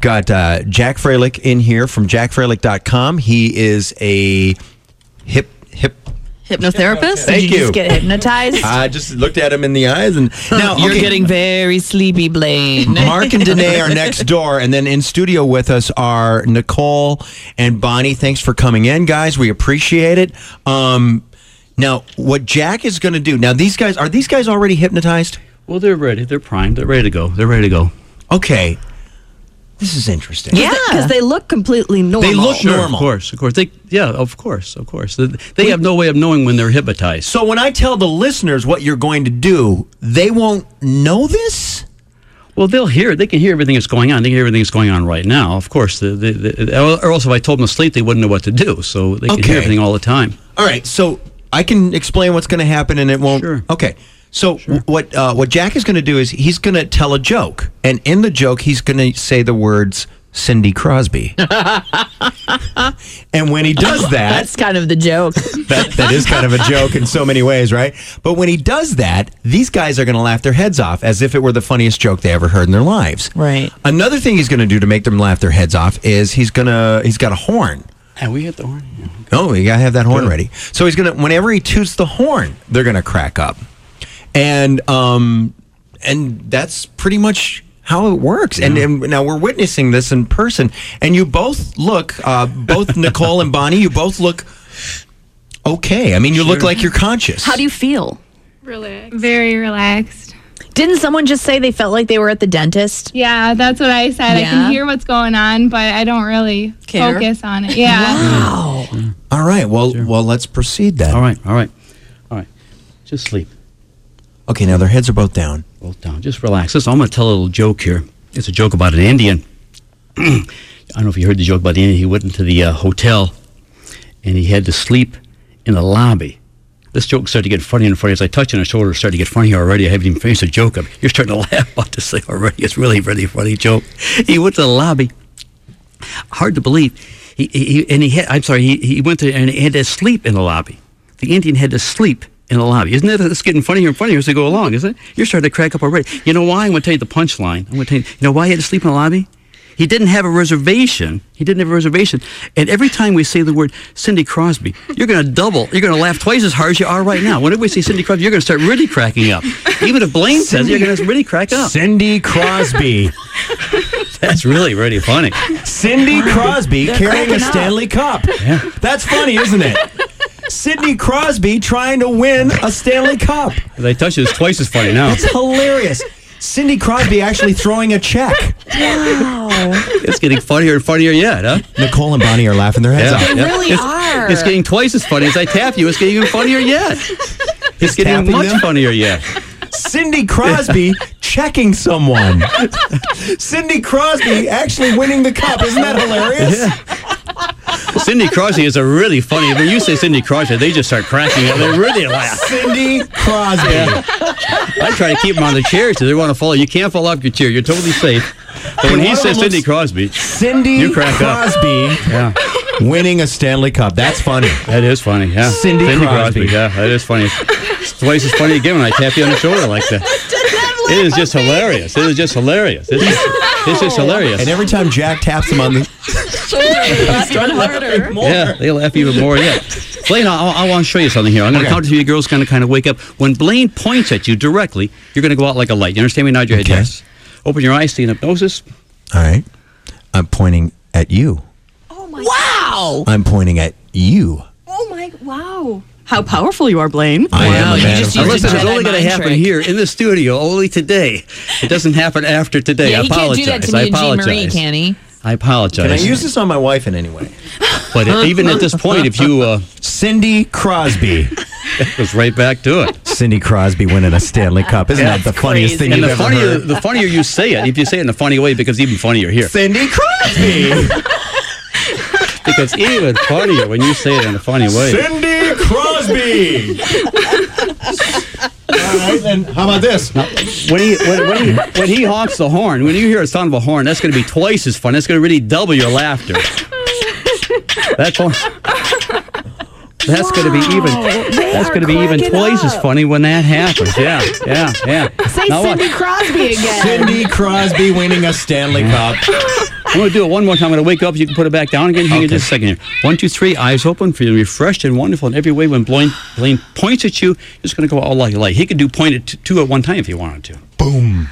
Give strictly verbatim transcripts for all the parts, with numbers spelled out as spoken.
got uh, Jack Freilich in here from jack freilich dot com. He is a hip hip hypnotherapist. Thank Did you. you just get hypnotized? I just looked at him in the eyes, and now You're okay, getting very sleepy, Blaine. Mark and Danae are next door, and then in studio with us are Nicole and Bonnie. Thanks for coming in, guys. We appreciate it. Um, now, what Jack is going to do? Now, these guys are these guys already hypnotized? Well, they're ready. They're primed. They're ready to go. They're ready to go. Okay, this is interesting. Yeah, because they look completely normal. They look Sure, normal. of course, of course. They, yeah, of course, of course. They, they have no way of knowing when they're hypnotized. So when I tell the listeners what you're going to do, they won't know this? Well, they'll hear. They can hear everything that's going on. They can hear everything that's going on right now. Of course, the, the, the, or else if I told them to sleep, they wouldn't know what to do. So they can Okay. hear everything all the time. All right, so I can explain what's going to happen, and it won't. Sure. Okay, so what uh, what Jack is going to do is he's going to tell a joke, and in the joke he's going to say the words Cindy Crosby, and when he does that, That's kind of the joke. that that is kind of a joke in so many ways, right? But when he does that, these guys are going to laugh their heads off as if it were the funniest joke they ever heard in their lives. Right. Another thing he's going to do to make them laugh their heads off is he's gonna he's got a horn. And we hit the horn. Yeah. Oh, you gotta have that horn Good. ready. So he's gonna, whenever he toots the horn, they're gonna crack up, and um, and that's pretty much how it works. And, and now we're witnessing this in person, and you both look, uh, both Nicole and Bonnie, you both look okay. I mean, you look like you're conscious. How do you feel? Relaxed. Very relaxed. Didn't someone just say they felt like they were at the dentist? Yeah, that's what I said. I Yeah? can hear what's going on, but I don't really Care? focus on it. Yeah. Wow. All right. Well, well, let's proceed then. All right, all right, all right. Just sleep. Okay. Now their heads are both down. Both down. Just relax. Listen, I'm going to tell a little joke here. It's a joke about an Indian. I don't know if you heard the joke about the Indian. He went into the uh, hotel, and he had to sleep in the lobby. This joke started to get funnier and funnier. As I touched on his shoulder, it started to get funnier already. I haven't even finished the joke. You're starting to laugh about this thing already. It's really, really funny joke. He went to the lobby. Hard to believe. He, he and he had, I'm sorry, he, he went to, and he had to sleep in the lobby. The Indian had to sleep in the lobby. Isn't that, it's getting funnier and funnier as they go along, isn't it? You're starting to crack up already. You know why? I'm going to tell you the punchline. I'm going to tell you, you know why he had to sleep in the lobby? He didn't have a reservation. He didn't have a reservation. And every time we say the word Cindy Crosby, you're going to double. You're going to laugh twice as hard as you are right now. Whenever we say Cindy Crosby, you're going to start really cracking up. Even if Blaine says it, you're going to really crack up. Cindy Crosby. That's really, really funny. Cindy Crosby carrying a Stanley Cup. Yeah. That's funny, isn't it? Sidney Crosby trying to win a Stanley Cup. They touch it, it's twice as funny now. That's hilarious. Cindy Crosby actually throwing a check. Wow. It's getting funnier and funnier yet, huh? Nicole and Bonnie are laughing their heads Yeah. off. They really it's, are. It's getting twice as funny as I tap you. It's getting even funnier yet. It's getting tapping much them? funnier yet. Cindy Crosby checking someone. Cindy Crosby actually winning the cup. Isn't that hilarious? Cindy Crosby is a really funny. When you say Cindy Crosby, they just start cracking up. They really laugh. Cindy Crosby. I try to keep them on the chairs so they want to fall. You can't fall off your chair. You're totally safe. But when One he of says them Cindy looks- Crosby, Cindy You crack up. Crosby yeah, winning a Stanley Cup. That's funny. that is funny. Yeah, Cindy Crosby. Yeah, that is funny. It's twice as funny again when I tap you on the shoulder like that. It is just hilarious. It is just hilarious. It's just, it's just hilarious. And every time Jack taps him on the harder. Yeah, they laugh even more. Yeah, Blaine, I, I want to show you something here. I'm going to Okay. count to you. Girls kind of kind of wake up. When Blaine points at you directly, you're going to go out like a light. You understand me? Nod your head. Okay. Yes. Open your eyes. See an hypnosis. All right. I'm pointing at you. Oh my Wow. I'm pointing at you. Oh my wow. How powerful you are, Blaine. I am a you man just of used Now, a listen, it's Jedi only going to mind happen trick. here in the studio, only today. It doesn't happen after today. Yeah, I he can't apologize. do that to I me and Jean apologize. Marie, can he? I apologize. Can I use this on my wife in any way? But even at this point, if you uh, Cindy Crosby. it goes right back to it. Cindy Crosby winning a Stanley Cup. Isn't Yeah, that the funniest thing And you've the ever funnier, heard? the funnier you say it, if you say it in a funny way, it becomes even funnier here. Cindy Crosby. Because even funnier when you say it in a funny way. Cindy Crosby. All right, then how about this? When he when, when he when he honks the horn, when you hear a sound of a horn, that's going to be twice as fun. That's going to really double your laughter. That's that's going to be even that's going to be even twice as funny when that happens. Yeah, yeah, yeah. Say Now what? Cindy Crosby again. Cindy Crosby winning a Stanley Cup. going to do it one more time. I'm going to wake up. You can put it back down again. Hang it just a second here. One, two, three. Eyes open. Feeling refreshed and wonderful in every way. When Blaine, Blaine points at you, it's going to go all like a light. He could do point at t- two at one time if he wanted to. Boom.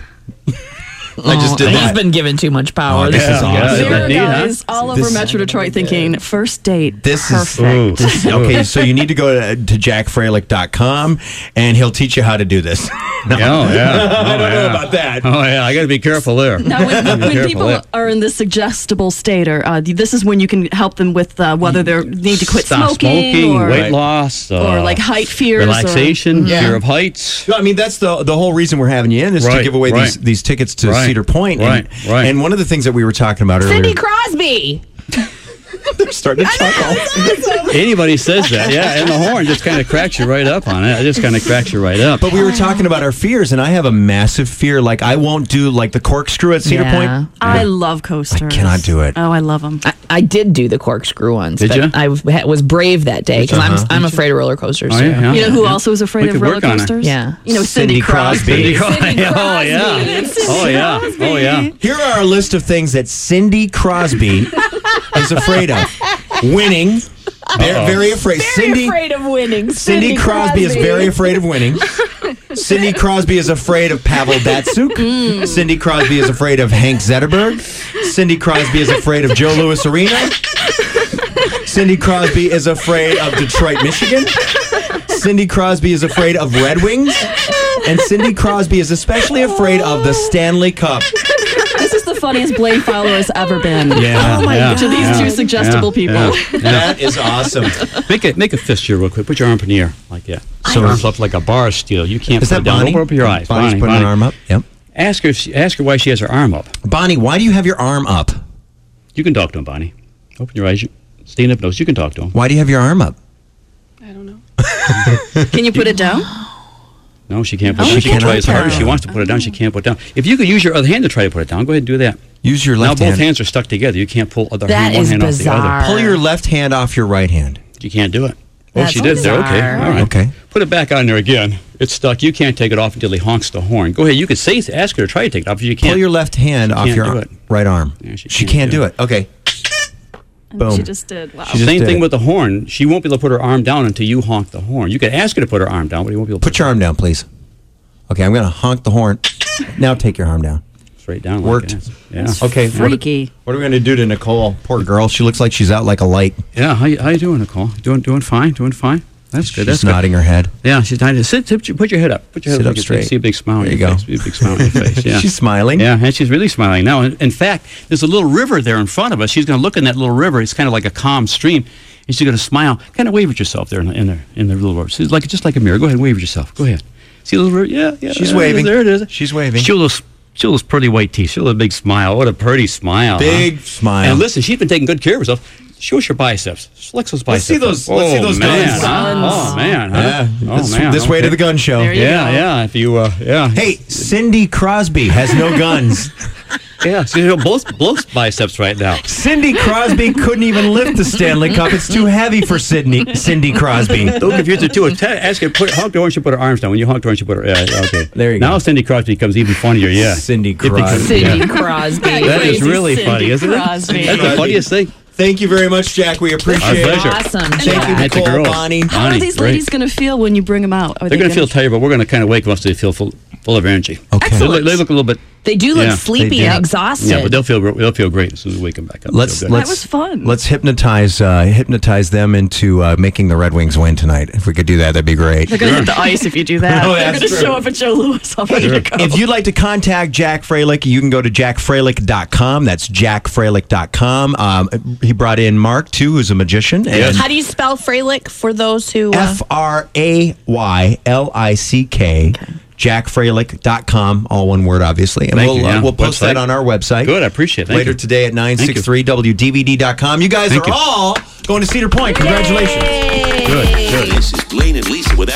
I just did He's that. been given too much power. Oh, this Yeah, is yeah. awesome. Isn't There that are neat, huh? guys all over This- Metro Detroit thinking first date. This is perfect. this- okay. So you need to go to, to jack fralick dot com and he'll teach you how to do this. No. Oh, yeah. Oh, I don't know yeah. about that. Oh, yeah. I got to be careful there. Now, when, Be when careful people there. are in this suggestible state, or uh, this is when you can help them with uh, whether they need to quit Stop smoking, smoking, or, weight Right. loss, uh, or like height fears, relaxation, or, Yeah. fear of heights. No, I mean, that's the the whole reason we're having you in is to Right, give away right. these these tickets to Right, Cedar Point. And, right, right. And one of the things that we were talking about earlier. Cindy Crosby. They're starting to chuckle. Anybody says that, yeah, and the horn just kind of cracks you right up on it. It just kind of cracks you right up. But we were talking about our fears, and I have a massive fear. Like, I won't do like the corkscrew at Cedar Yeah. Point. I love coasters. I cannot do it. Oh, I love them. I, I did do the corkscrew once. Did but you? I w- ha- was brave that day because Uh-huh. I'm I'm afraid of roller coasters. Oh, too. yeah, yeah. You know who also is afraid We of could roller work on it. coasters? Yeah. You know, Cindy, Cindy Crosby. Crosby. Cindy oh, yeah. Crosby. Oh, yeah. Oh, yeah. Here are a list of things that Cindy Crosby is afraid of. Winning. They're Uh-oh. very afraid. Very Cindy afraid of winning. Cindy Crosby is very afraid of winning. Cindy Crosby is afraid of Pavel Datsuk. Cindy Crosby is afraid of Hank Zetterberg. Cindy Crosby is afraid of Joe Louis Arena. Cindy Crosby is afraid of Detroit, Michigan. Cindy Crosby is afraid of Red Wings. And Cindy Crosby is especially afraid of the Stanley Cup. This is the funniest Blaine follower has ever been. Yeah, Oh my yeah, God. To these yeah, two suggestible yeah, people. yeah, yeah. That is awesome. Make a make a fist here real quick. Put your arm up in the air like that. So- So arms up like a bar of steel. You can't Is put that it down. Bonnie? Open up your eyes. Bonnie's Bonnie, putting Bonnie. her arm up. Yep. Ask her. If she, ask her why she has her arm up. Bonnie, why do you have your arm up? You can talk to him, Bonnie. Open your eyes. You, stand up nose. You can talk to him. Why do you have your arm up? Can you put it down? No, she can't. Put Oh, it down. she She can try cannot as hard put as it she down. wants to put it down. She can't put it down. If you could use your other hand to try to put it down, go ahead and do that. Use your Now left both hand. hands are stuck together. You can't pull other That hand, one is hand off the bizarre. other. Pull your left hand off your right hand. You can't do it. Oh, That's she did there. Okay. bizarre. All right. Okay. Put it back on there again. It's stuck. You can't take it off until he honks the horn. Go ahead. You could say, ask her to try to take it off. If you can't. Pull your left hand off can't your do ar- it. right arm. Yeah, she she can't can't do do it. it. Okay. And Boom. She just did. Wow. She just Same did thing it. with the horn. She won't be able to put her arm down until you honk the horn. You could ask her to put her arm down, but you won't be able to Put your arm down, please. Okay, I'm going to honk the horn. Now take your arm down. straight down. like Worked. that. Yeah. Okay. What, Freaky. what are we going to do to Nicole? Poor girl. She looks like she's out like a light. Yeah. How you, how you doing, Nicole? Doing doing fine. Doing fine. That's good. She's That's good. nodding her head. Yeah, she's trying to sit, sit. Put your head up. Put your head Sit up. up so you can straight. See a big smile on There you your go. face. See a big smile on your face. Yeah. She's smiling. Yeah, and she's really smiling now. In, in fact, there's a little river there in front of us. She's going to look in that little river. It's kind of like a calm stream, and she's going to smile. Kind of wave at yourself there in the in the, in the little river. She's like just like a mirror. Go ahead, and wave at yourself. Go ahead. See the little river? Yeah, yeah. She's there it is, waving. There it is. She's waving. Show those, show those pretty white teeth. Show a big smile. What a pretty smile. Big huh? smile. And listen, she's been taking good care of herself. Show us your biceps. Flex those Let's biceps. see those- up. let's see Oh, those man, guns. huh? Oh man. Huh? Yeah. Oh this, man. this way to Okay. the gun show. There you Yeah, go. yeah. If you, uh, yeah. Hey, Cindy Crosby has no guns. Yeah. See, so both both biceps right now. Cindy Crosby couldn't even lift the Stanley Cup. It's too heavy for Sydney, Cindy Crosby. Don't confuse the two. Tell, ask her, put, honk the horn, she put her arms down. When you honk the horn, she put her, yeah, yeah, okay. There you now go. Cindy Crosby becomes even funnier, yeah. Cindy It becomes- Crosby. Cindy yeah. Crosby. That is Crazy really Cindy funny, isn't Crosby. it? That's the funniest thing. Thank you very much, Jack. We appreciate Our it. pleasure. Awesome. Thank you, That's a Nicole, girl. Bonnie. How are Bonnie, these great. ladies going to feel when you bring them out? Are They're they going to gonna- feel tired, but we're going to kind of wake them up so they feel full, full of energy. Okay. They look, they look a little bit, They do look Yeah, sleepy they do. and exhausted. yeah, but they'll feel they'll feel great as soon as we wake them back up. Let's They'll feel good. let's That was fun. let's hypnotize uh, hypnotize them into uh, making the Red Wings win tonight. If we could do that, that'd be great. They're going to hit the ice if you do that. Oh, They're that's going to true. show up at Joe Louis all ready to go. If you'd like to contact Jack Fralick, you can go to jack fralick dot com. That's jack fralick dot com. Um, he brought in Mark, too, who's a magician. And Yes. How do you spell Fralick for those who? Uh, F R A Y L I C K. jack fralick dot com, all one word, obviously. And Thank we'll, you, yeah. uh, we'll post Website. that on our website. Good, I appreciate it. Thank Later you. today at nine six three W D V D dot com. You guys Thank are you. all going to Cedar Point. Congratulations. Good, good. This is Blaine and Lisa with